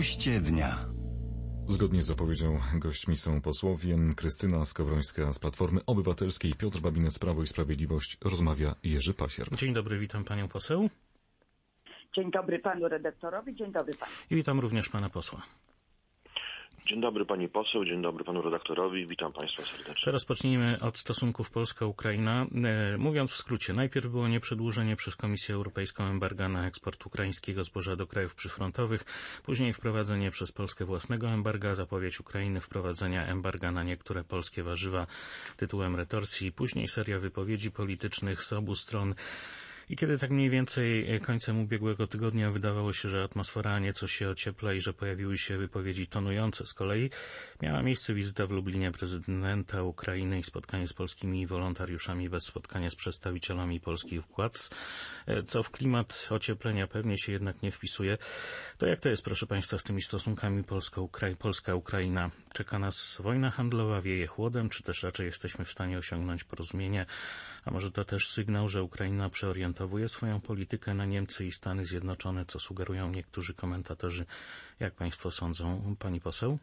Goście dnia. Zgodnie z zapowiedzią gośćmi są posłowie Krystyna Skowrońska z Platformy Obywatelskiej, Piotr Babinec z Prawo i Sprawiedliwość. Rozmawia Jerzy Pasier. Dzień dobry, witam panią poseł. Dzień dobry panu redaktorowi, dzień dobry panu. I witam również pana posła. Dzień dobry pani poseł, dzień dobry panu redaktorowi, witam państwa serdecznie. Teraz zacznijmy od stosunków Polska-Ukraina. Mówiąc w skrócie, najpierw było nieprzedłużenie przez Komisję Europejską embarga na eksport ukraińskiego zboża do krajów przyfrontowych, później wprowadzenie przez Polskę własnego embarga, zapowiedź Ukrainy wprowadzenia embarga na niektóre polskie warzywa tytułem retorsji, później seria wypowiedzi politycznych z obu stron. I kiedy tak mniej więcej końcem ubiegłego tygodnia wydawało się, że atmosfera nieco się ociepla i że pojawiły się wypowiedzi tonujące, z kolei miała miejsce wizyta w Lublinie prezydenta Ukrainy i spotkanie z polskimi wolontariuszami bez spotkania z przedstawicielami polskich władz, co w klimat ocieplenia pewnie się jednak nie wpisuje. To jak to jest, proszę państwa, z tymi stosunkami Polska-Ukraina? Czeka nas wojna handlowa, wieje chłodem, czy też raczej jesteśmy w stanie osiągnąć porozumienie? A może to też sygnał, że Ukraina przeorientowuje swoją politykę na Niemcy i Stany Zjednoczone, co sugerują niektórzy komentatorzy. Jak państwo sądzą, pani poseł?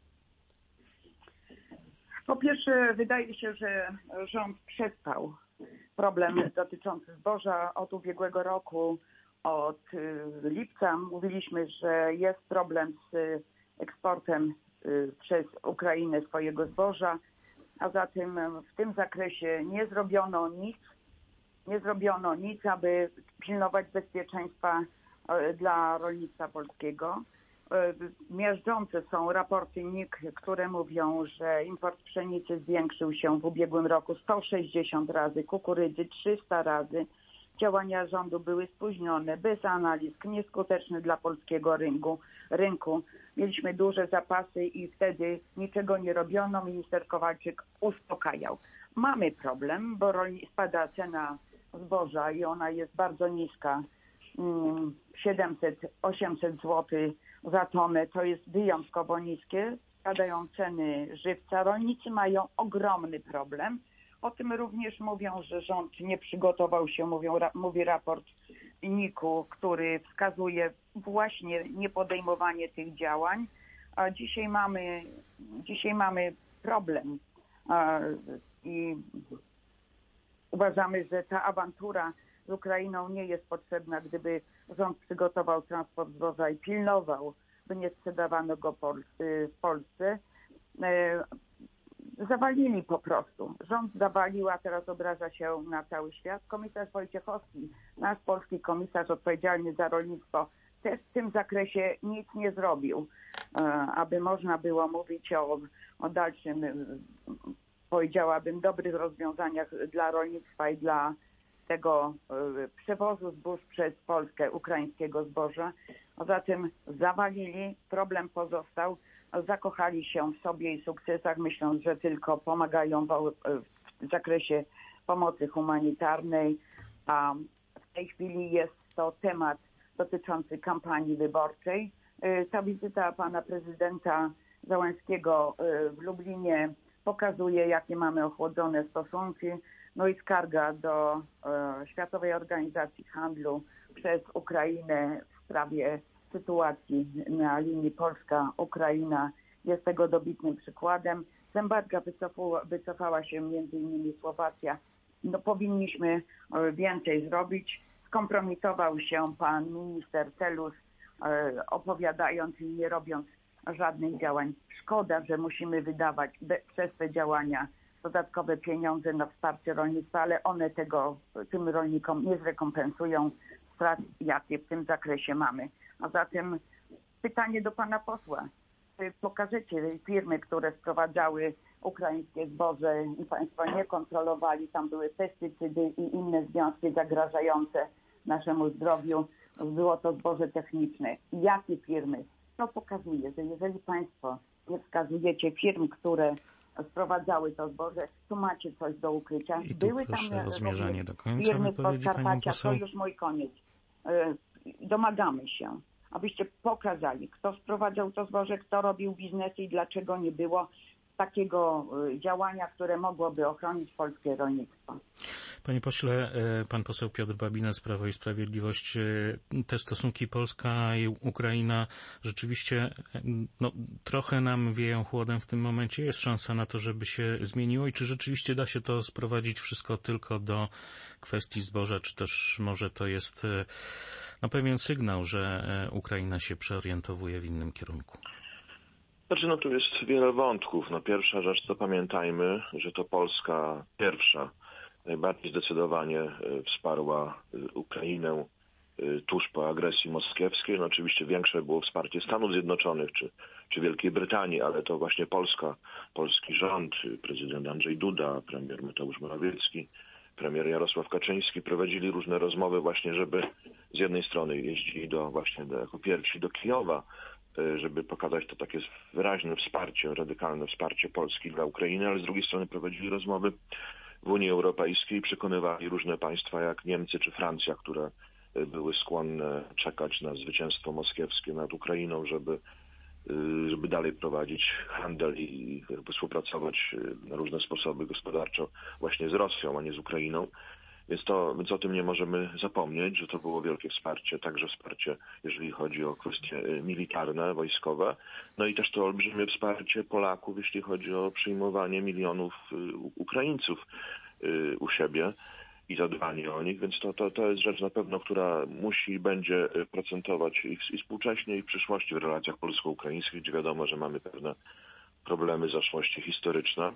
Po pierwsze, wydaje się, że rząd przespał problem dotyczący zboża od ubiegłego roku. Od lipca mówiliśmy, że jest problem z eksportem przez Ukrainę swojego zboża, a zatem w tym zakresie nie zrobiono nic, aby pilnować bezpieczeństwa dla rolnictwa polskiego. Miażdżące są raporty NIK, które mówią, że import pszenicy zwiększył się w ubiegłym roku 160 razy, kukurydzy 300 razy. Działania rządu były spóźnione, bez analiz, nieskuteczne dla polskiego rynku. Mieliśmy duże zapasy i wtedy niczego nie robiono. Minister Kowalczyk uspokajał. Mamy problem, bo spada cena zboża i ona jest bardzo niska. 700-800 zł za tonę to jest wyjątkowo niskie. Spadają ceny żywca. Rolnicy mają ogromny problem. O tym również mówią, że rząd nie przygotował się, mówi raport NIK-u, który wskazuje właśnie niepodejmowanie tych działań. A dzisiaj mamy problem i uważamy, że ta awantura z Ukrainą nie jest potrzebna, gdyby rząd przygotował transport zboża i pilnował, by nie sprzedawano go w Polsce. Zawalili po prostu. Rząd zawalił, a teraz obraża się na cały świat. Komisarz Wojciechowski, nasz polski komisarz odpowiedzialny za rolnictwo, też w tym zakresie nic nie zrobił, aby można było mówić o dalszym, powiedziałabym, dobrych rozwiązaniach dla rolnictwa i dla tego przewozu zbóż przez Polskę ukraińskiego zboża. A zatem zawalili, problem pozostał, zakochali się w sobie i sukcesach, myśląc, że tylko pomagają w zakresie pomocy humanitarnej, a w tej chwili jest to temat dotyczący kampanii wyborczej. Ta wizyta pana prezydenta Załęskiego w Lublinie pokazuje, jakie mamy ochłodzone stosunki. No i skarga do Światowej Organizacji Handlu przez Ukrainę w sprawie sytuacji na linii Polska-Ukraina jest tego dobitnym przykładem. Z embarga wycofała się m.in. Słowacja. No, powinniśmy więcej zrobić. Skompromitował się pan minister Telus, opowiadając i nie robiąc żadnych działań. Szkoda, że musimy wydawać przez te działania dodatkowe pieniądze na wsparcie rolnictwa, ale one tym rolnikom nie zrekompensują strat, jakie w tym zakresie mamy. A zatem pytanie do pana posła. Czy pokażecie firmy, które sprowadzały ukraińskie zboże i państwo nie kontrolowali, tam były pestycydy i inne związki zagrażające naszemu zdrowiu, było to zboże techniczne. Jakie firmy? To pokazuje, że jeżeli państwo nie wskazujecie firm, które sprowadzały to zboże, tu macie coś do ukrycia. I tu były tam zmierzanie do końca firmy z Podkarpacia, to już mój koniec. Domagamy się, abyście pokazali, kto sprowadzał to zboże, kto robił biznesy i dlaczego nie było takiego działania, które mogłoby ochronić polskie rolnictwo. Panie pośle, pan poseł Piotr Babinetz, Prawo i Sprawiedliwość, te stosunki Polska i Ukraina rzeczywiście trochę nam wieją chłodem w tym momencie. Jest szansa na to, żeby się zmieniło i czy rzeczywiście da się to sprowadzić wszystko tylko do kwestii zboża, czy też może to jest pewien sygnał, że Ukraina się przeorientowuje w innym kierunku? Znaczy, tu jest wiele wątków. Pierwsza rzecz, to pamiętajmy, że to Polska pierwsza najbardziej zdecydowanie wsparła Ukrainę tuż po agresji moskiewskiej. Oczywiście większe było wsparcie Stanów Zjednoczonych czy Wielkiej Brytanii, ale to właśnie polski rząd, prezydent Andrzej Duda, premier Mateusz Morawiecki, premier Jarosław Kaczyński prowadzili różne rozmowy właśnie, żeby z jednej strony jeździli jako pierwsi do Kijowa, żeby pokazać to takie wyraźne wsparcie, radykalne wsparcie Polski dla Ukrainy, ale z drugiej strony prowadzili rozmowy w Unii Europejskiej i przekonywali różne państwa jak Niemcy czy Francja, które były skłonne czekać na zwycięstwo moskiewskie nad Ukrainą, żeby dalej prowadzić handel i współpracować na różne sposoby gospodarczo właśnie z Rosją, a nie z Ukrainą. Więc o tym nie możemy zapomnieć, że to było wielkie wsparcie, także wsparcie, jeżeli chodzi o kwestie militarne, wojskowe. I też to olbrzymie wsparcie Polaków, jeśli chodzi o przyjmowanie milionów Ukraińców u siebie i zadbanie o nich. Więc to jest rzecz na pewno, która musi i będzie procentować i współcześnie, i w przyszłości w relacjach polsko-ukraińskich, gdzie wiadomo, że mamy pewne problemy zaszłości historyczne.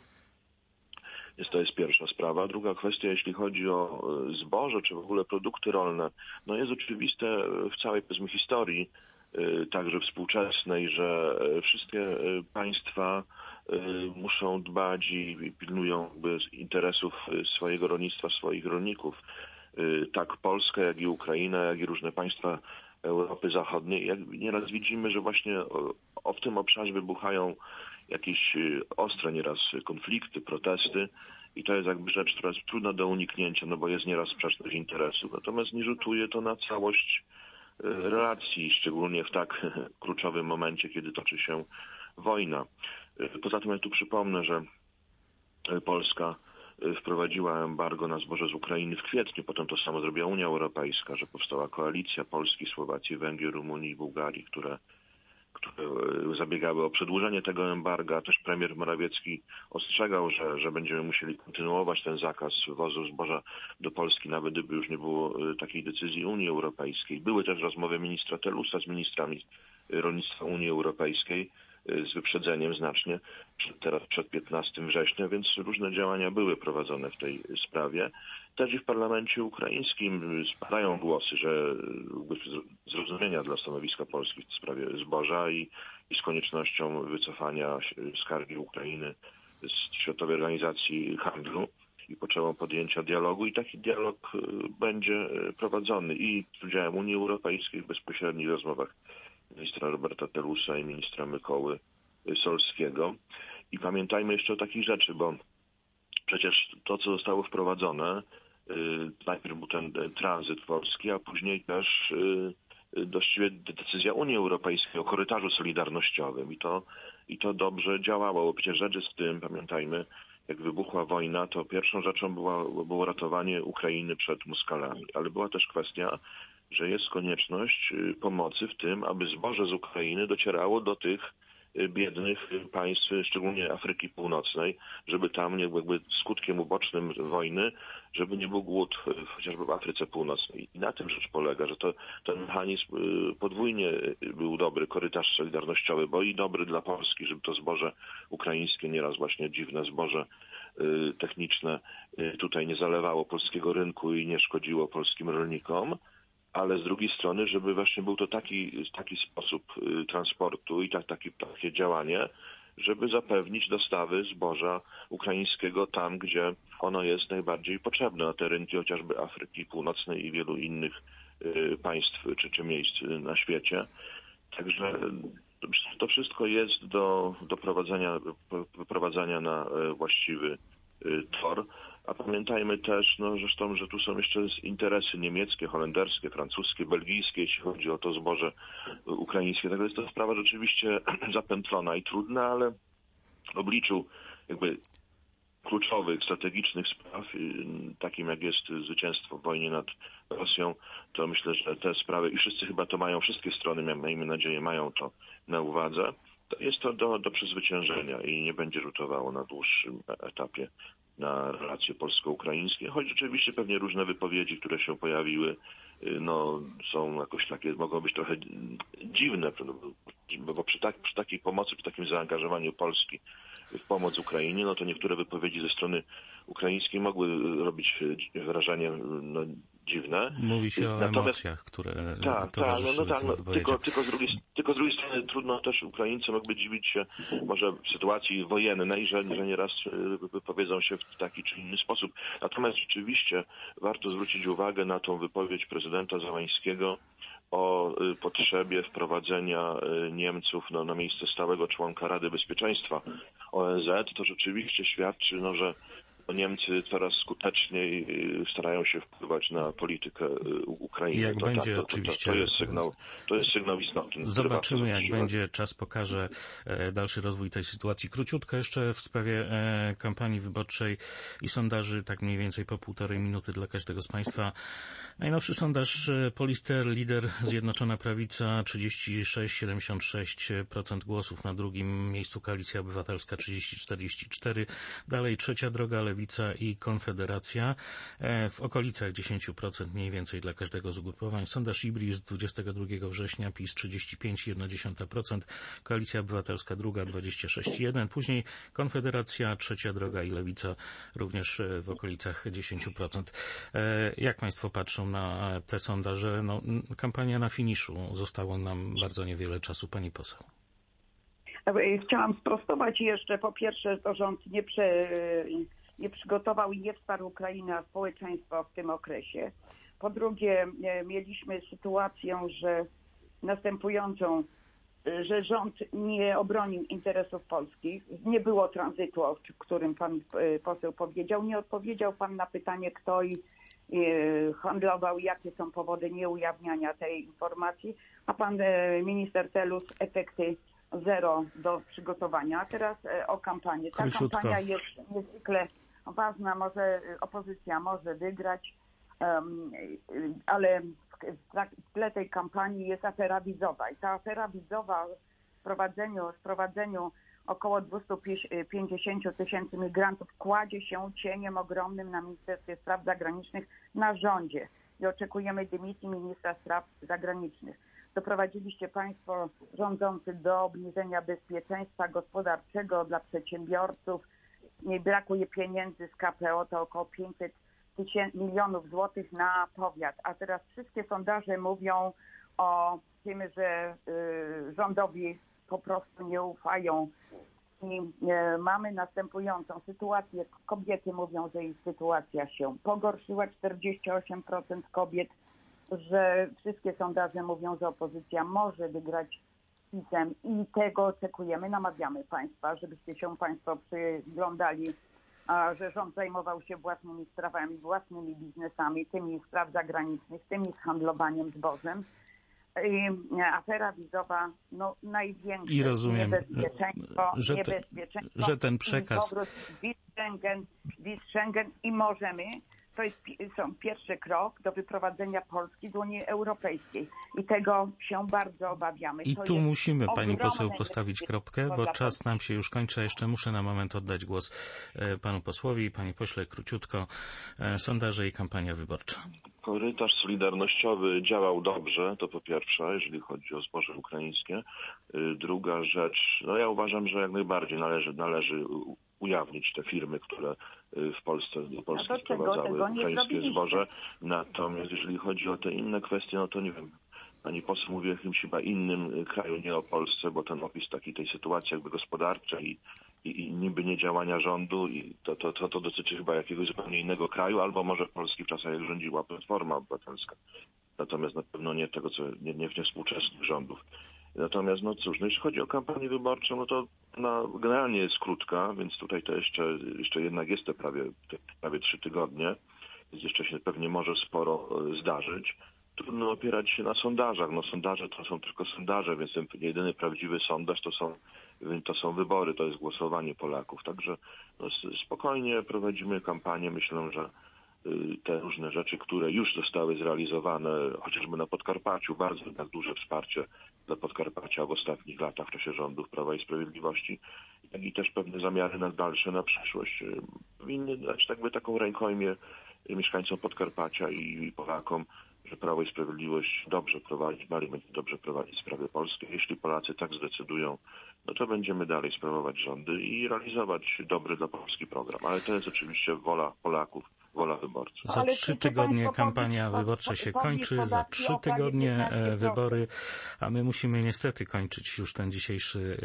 Więc to jest pierwsza sprawa. Druga kwestia, jeśli chodzi o zboże, czy w ogóle produkty rolne, jest oczywiste w całej powiedzmy historii, także współczesnej, że wszystkie państwa muszą dbać i pilnują interesów swojego rolnictwa, swoich rolników. Tak Polska, jak i Ukraina, jak i różne państwa Europy Zachodniej. Jak nieraz widzimy, że właśnie w tym obszarze wybuchają jakieś ostre nieraz konflikty, protesty i to jest rzecz, która jest trudna do uniknięcia, bo jest nieraz sprzeczność interesów. Natomiast nie rzutuje to na całość relacji, szczególnie w tak kluczowym momencie, kiedy toczy się wojna. Poza tym ja tu przypomnę, że Polska wprowadziła embargo na zboże z Ukrainy w kwietniu, potem to samo zrobiła Unia Europejska, że powstała koalicja Polski, Słowacji, Węgier, Rumunii i Bułgarii, które zabiegały o przedłużenie tego embarga. Też premier Morawiecki ostrzegał, że będziemy musieli kontynuować ten zakaz wwozu zboża do Polski, nawet gdyby już nie było takiej decyzji Unii Europejskiej. Były też rozmowy ministra Telusa z ministrami rolnictwa Unii Europejskiej z wyprzedzeniem znacznie, przed 15 września, więc różne działania były prowadzone w tej sprawie. Też i w parlamencie ukraińskim spadają głosy, że zrozumienia dla stanowiska Polski w sprawie zboża i z koniecznością wycofania skargi Ukrainy z Światowej Organizacji Handlu i potrzebą podjęcia dialogu i taki dialog będzie prowadzony i z udziałem Unii Europejskiej w bezpośrednich rozmowach ministra Roberta Telusa i ministra Mykoły Solskiego. I pamiętajmy jeszcze o takich rzeczy, bo przecież to, co zostało wprowadzone, najpierw był ten tranzyt polski, a później też właściwie decyzja Unii Europejskiej o korytarzu solidarnościowym. I to dobrze działało, bo przecież rzecz jest w tym, pamiętajmy, jak wybuchła wojna, to pierwszą rzeczą było ratowanie Ukrainy przed Moskalami. Ale była też kwestia, że jest konieczność pomocy w tym, aby zboże z Ukrainy docierało do tych biednych państw, szczególnie Afryki Północnej, żeby tam skutkiem ubocznym wojny, żeby nie był głód chociażby w Afryce Północnej. I na tym rzecz polega, że ten mechanizm podwójnie był dobry, korytarz solidarnościowy, bo i dobry dla Polski, żeby to zboże ukraińskie, nieraz właśnie dziwne zboże techniczne tutaj nie zalewało polskiego rynku i nie szkodziło polskim rolnikom, ale z drugiej strony, żeby właśnie był to taki sposób transportu i takie działanie, żeby zapewnić dostawy zboża ukraińskiego tam, gdzie ono jest najbardziej potrzebne, na te rynki chociażby Afryki Północnej i wielu innych państw czy miejsc na świecie. Także to wszystko jest do wyprowadzania na właściwy tor. A pamiętajmy też, zresztą, że tu są jeszcze interesy niemieckie, holenderskie, francuskie, belgijskie, jeśli chodzi o to zboże ukraińskie. Także jest to sprawa rzeczywiście zapętlona i trudna, ale w obliczu kluczowych, strategicznych spraw, takim jak jest zwycięstwo w wojnie nad Rosją, to myślę, że te sprawy, i wszyscy chyba to mają, wszystkie strony, miejmy nadzieję, mają to na uwadze, to jest to do przezwyciężenia i nie będzie rzutowało na dłuższym etapie na relacje polsko-ukraińskie, choć rzeczywiście pewnie różne wypowiedzi, które się pojawiły, są jakoś takie, mogą być trochę dziwne, bo przy takiej pomocy, przy takim zaangażowaniu Polski w pomoc Ukrainie, to niektóre wypowiedzi ze strony ukraińskiej mogły robić wrażenie dziwne. Mówi się o emocjach, które towarzyszyły tym wypowiedziom. Tylko z drugiej strony trudno też Ukraińcy mogli dziwić się może w sytuacji wojennej, że nieraz wypowiedzą się w taki czy inny sposób. Natomiast rzeczywiście warto zwrócić uwagę na tą wypowiedź prezydenta Zełańskiego o potrzebie wprowadzenia Niemców na miejsce stałego członka Rady Bezpieczeństwa ONZ. To rzeczywiście świadczy, że Niemcy coraz skuteczniej starają się wpływać na politykę Ukrainy. To jest sygnał istotny. Zobaczymy, jak będzie. Czas pokaże dalszy rozwój tej sytuacji. Króciutko jeszcze w sprawie kampanii wyborczej i sondaży, tak mniej więcej po 1,5 minuty dla każdego z Państwa. Najnowszy sondaż Polister, lider Zjednoczona Prawica, 36,76% głosów. Na drugim miejscu Koalicja Obywatelska, 30,44%. Dalej Trzecia Droga, Lewica i Konfederacja. W okolicach 10% mniej więcej dla każdego z ugrupowań. Sondaż IBRI z 22 września, PiS 35,1%, Koalicja Obywatelska druga 26,1%, później Konfederacja, Trzecia Droga i Lewica również w okolicach 10%. Jak Państwo patrzą na te sondaże? Kampania na finiszu. Zostało nam bardzo niewiele czasu. Pani poseł. Chciałam sprostować jeszcze. Po pierwsze, to rząd nie przygotował i nie wsparł Ukrainy, a społeczeństwo w tym okresie. Po drugie, mieliśmy sytuację, że rząd nie obronił interesów polskich. Nie było tranzytu, o którym pan poseł powiedział. Nie odpowiedział pan na pytanie, kto handlował, jakie są powody nieujawniania tej informacji. A pan minister Telus efekty zero do przygotowania. A teraz o kampanii. Ta kampania jest niezwykle ważna, opozycja może wygrać, ale w tle tej kampanii jest afera wizowa. I ta afera wizowa w wprowadzeniu około 250 tysięcy migrantów kładzie się cieniem ogromnym na Ministerstwie Spraw Zagranicznych, na rządzie. I oczekujemy dymisji ministra spraw zagranicznych. Doprowadziliście Państwo rządzący do obniżenia bezpieczeństwa gospodarczego dla przedsiębiorców. Nie brakuje pieniędzy z KPO, to około 500 milionów złotych na powiat. A teraz wszystkie sondaże mówią o tym, że rządowi po prostu nie ufają. I mamy następującą sytuację. Kobiety mówią, że ich sytuacja się pogorszyła. 48% kobiet, że wszystkie sondaże mówią, że opozycja może wygrać PiS-em i tego oczekujemy. Namawiamy Państwa, żebyście się Państwo przyglądali, że rząd zajmował się własnymi sprawami, własnymi biznesami, tymi spraw zagranicznych, tymi z handlowaniem zbożem. I afera wizowa, największe I rozumiem, niebezpieczeństwo, że ten przekaz... powrót wiz Schengen i możemy. To jest pierwszy krok do wyprowadzenia Polski z Unii Europejskiej i tego się bardzo obawiamy. I tu musimy, pani poseł, postawić kropkę, bo czas nam się już kończy. Jeszcze muszę na moment oddać głos panu posłowi. Panie pośle, króciutko, sondaże i kampania wyborcza. Korytarz solidarnościowy działał dobrze, to po pierwsze, jeżeli chodzi o zboże ukraińskie. Druga rzecz, ja uważam, że jak najbardziej należy ujawnić te firmy, które w Polsce do Polski sprowadzały ukraińskie zboże. Natomiast jeżeli chodzi o te inne kwestie, to nie wiem, pani poseł mówi o jakimś chyba innym kraju, nie o Polsce, bo ten opis tej sytuacji jakby gospodarczej i niby niedziałania rządu, i to dotyczy chyba jakiegoś zupełnie innego kraju, albo może Polski w czasach, jak rządziła Platforma Obywatelska. Natomiast na pewno nie tego, nie współczesnych rządów. Natomiast cóż, jeśli chodzi o kampanię wyborczą, to ona generalnie jest krótka, więc tutaj to jeszcze jednak jest te prawie 3 tygodnie, więc jeszcze się pewnie może sporo zdarzyć. trudno opierać się na sondażach. No sondaże to są tylko sondaże, więc ten jedyny prawdziwy sondaż to są wybory, to jest głosowanie Polaków. Także no, spokojnie prowadzimy kampanię. Myślę, że te różne rzeczy, które już zostały zrealizowane, chociażby na Podkarpaciu, bardzo jednak duże wsparcie dla Podkarpacia w ostatnich latach w czasie rządów Prawa i Sprawiedliwości, jak i też pewne zamiary na dalsze, na przyszłość. Powinny dać taką rękojmię mieszkańcom Podkarpacia i Polakom, że Prawo i Sprawiedliwość dobrze prowadzi sprawy polskie. Jeśli Polacy tak zdecydują, no to będziemy dalej sprawować rządy i realizować dobry dla Polski program. Ale to jest oczywiście wola Polaków, wola wyborców. Za 3 tygodnie kampania wyborcza się kończy, za 3 tygodnie wybory, a my musimy niestety kończyć już ten dzisiejszy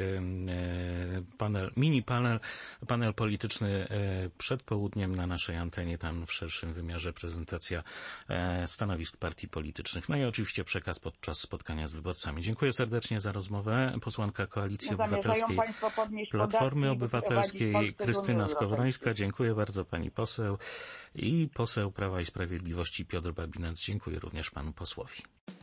panel polityczny przed południem na naszej antenie, tam w szerszym wymiarze prezentacja stanowisk partii politycznych. No i oczywiście przekaz podczas spotkania z wyborcami. Dziękuję serdecznie za rozmowę. Posłanka Koalicji Obywatelskiej, Platformy Obywatelskiej, Krystyna Skowrońska. Dziękuję bardzo pani poseł. I poseł Prawa i Sprawiedliwości Piotr Babinetz. Dziękuję również panu posłowi.